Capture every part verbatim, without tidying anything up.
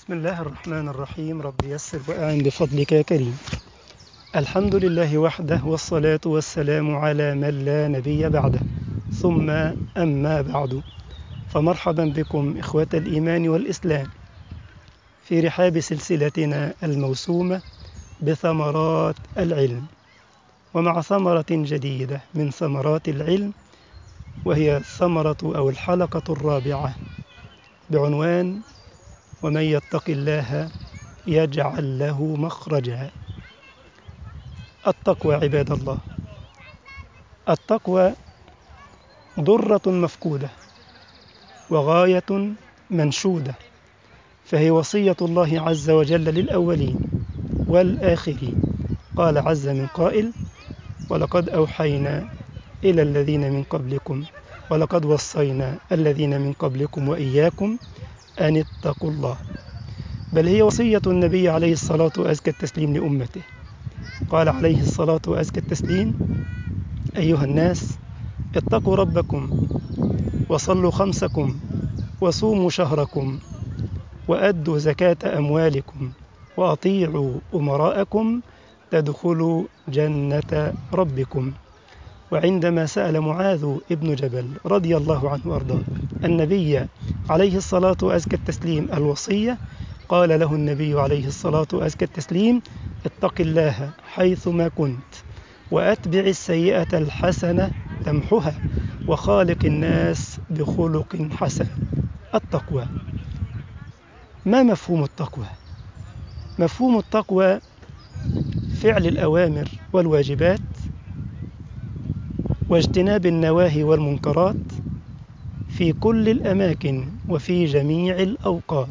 بسم الله الرحمن الرحيم. رب يسر وأعن بفضلك يا كريم. الحمد لله وحده، والصلاة والسلام على من لا نبي بعده، ثم أما بعد، فمرحبا بكم إخوة الإيمان والإسلام في رحاب سلسلتنا الموسومة بثمرات العلم، ومع ثمرة جديدة من ثمرات العلم، وهي الثمرة أو الحلقة الرابعة بعنوان ومن يتق الله يجعل له مخرجا. التقوى عباد الله، التقوى ضرة مفقودة وغاية منشودة، فهي وصية الله عز وجل للأولين والآخرين. قال عز من قائل: ولقد أوحينا إلى الذين من قبلكم ولقد وصينا الذين من قبلكم وإياكم أن اتقوا الله. بل هي وصية النبي عليه الصلاة وأزكى التسليم لأمته. قال عليه الصلاة وأزكى التسليم: أيها الناس اتقوا ربكم وصلوا خمسكم وصوموا شهركم وأدوا زكاة أموالكم وأطيعوا أمراءكم تدخلوا جنة ربكم. وعندما سأل معاذ ابن جبل رضي الله عنه وأرضاه النبي عليه الصلاة وأزكى التسليم الوصية، قال له النبي عليه الصلاة وأزكى التسليم: اتق الله حيثما كنت وأتبع السيئة الحسنة تمحها وخالق الناس بخلق حسن. التقوى، ما مفهوم التقوى؟ مفهوم التقوى فعل الأوامر والواجبات واجتناب النواهي والمنكرات في كل الأماكن وفي جميع الأوقات،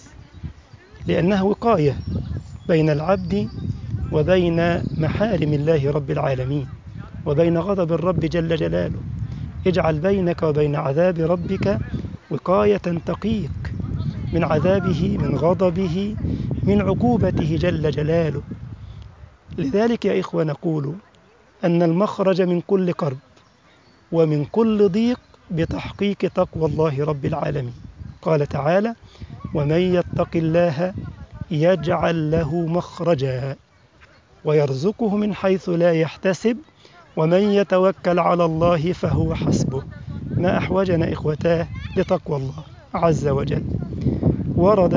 لأنها وقاية بين العبد وبين محارم الله رب العالمين وبين غضب الرب جل جلاله. اجعل بينك وبين عذاب ربك وقاية تقيك من عذابه، من غضبه، من عقوبته جل جلاله. لذلك يا إخوة نقول أن المخرج من كل كرب ومن كل ضيق بتحقيق تقوى الله رب العالمين. قال تعالى: ومن يتق الله يجعل له مخرجا ويرزقه من حيث لا يحتسب ومن يتوكل على الله فهو حسبه. ما أحوجنا إخوتاه لتقوى الله عز وجل. ورد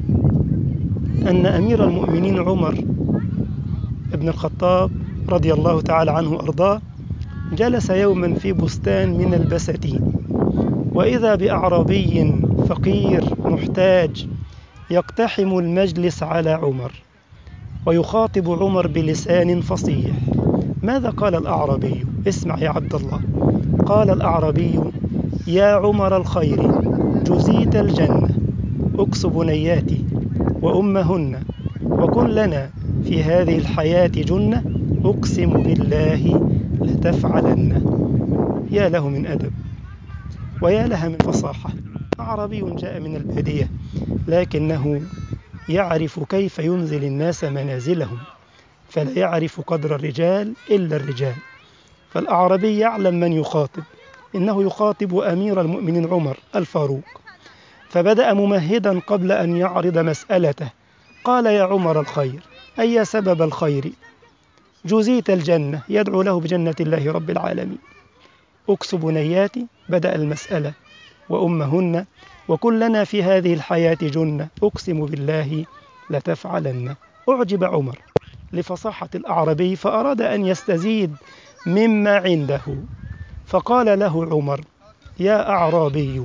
أن أمير المؤمنين عمر ابن الخطاب رضي الله تعالى عنه وأرضاه جلس يوما في بستان من البساتين، وإذا بأعرابي فقير محتاج يقتحم المجلس على عمر ويخاطب عمر بلسان فصيح. ماذا قال الأعرابي؟ اسمع يا عبد الله. قال الأعرابي: يا عمر الخير، جزيت الجنة، أكس بنياتي وأمهن وكن لنا في هذه الحياة جنة، أقسم بالله لتفعلن. يا له من أدب ويا لها من فصاحة. أعرابي جاء من البادية لكنه يعرف كيف ينزل الناس منازلهم، فلا يعرف قدر الرجال إلا الرجال. فالأعرابي يعلم من يخاطب، إنه يخاطب أمير المؤمنين عمر الفاروق، فبدأ ممهدا قبل أن يعرض مسألته. قال: يا عمر الخير، أي سبب الخير؟ جزيت الجنة، يدعو له بجنة الله رب العالمين. أكس بنياتي، بدأ المسألة، وأمهن وكن لنا في هذه الحياة جنة، أقسم بالله لتفعلن. أعجب عمر لفصاحة الأعرابي فأراد أن يستزيد مما عنده، فقال له عمر: يا أعرابي،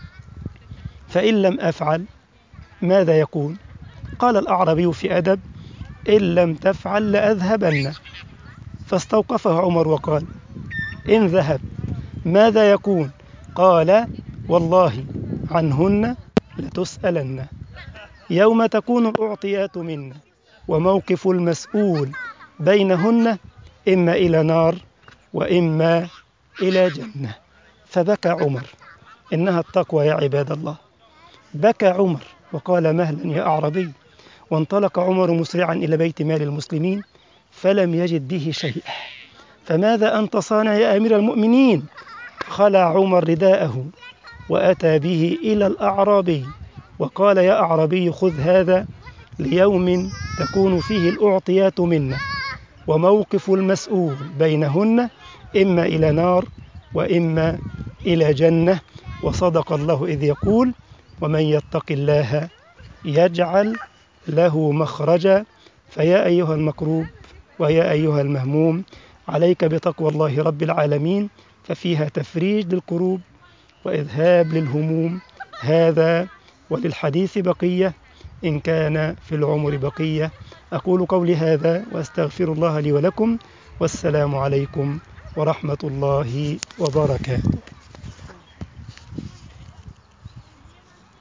فإن لم أفعل ماذا يكون؟ قال الأعرابي في أدب: إن لم تفعل لأذهبن. فاستوقفه عمر وقال: إن ذهب ماذا يكون؟ قال: والله عنهن لتسألن، يوم تكون الأعطيات منا وموقف المسؤول بينهن إما إلى نار وإما إلى جنة. فبكى عمر. إنها التقوى يا عباد الله. بكى عمر وقال: مهلا يا أعرابي. وانطلق عمر مسرعا إلى بيت مال المسلمين فلم يجد به شيئا. فماذا أنت صانع يا أمير المؤمنين؟ خلع عمر رداءه وأتى به إلى الأعرابي وقال يا أعرابي خذ هذا ليوم تكون فيه الأعطيات منا، وموقف المسؤول بينهن إما إلى نار وإما إلى جنة. وصدق الله إذ يقول ومن يتق الله يجعل له مخرجا. فيا أيها المكروب ويا أيها المهموم، عليك بتقوى الله رب العالمين، ففيها تفريج للكروب وإذهاب للهموم. هذا وللحديث بقية إن كان في العمر بقية. أقول قولي هذا وأستغفر الله لي ولكم، والسلام عليكم ورحمة الله وبركاته.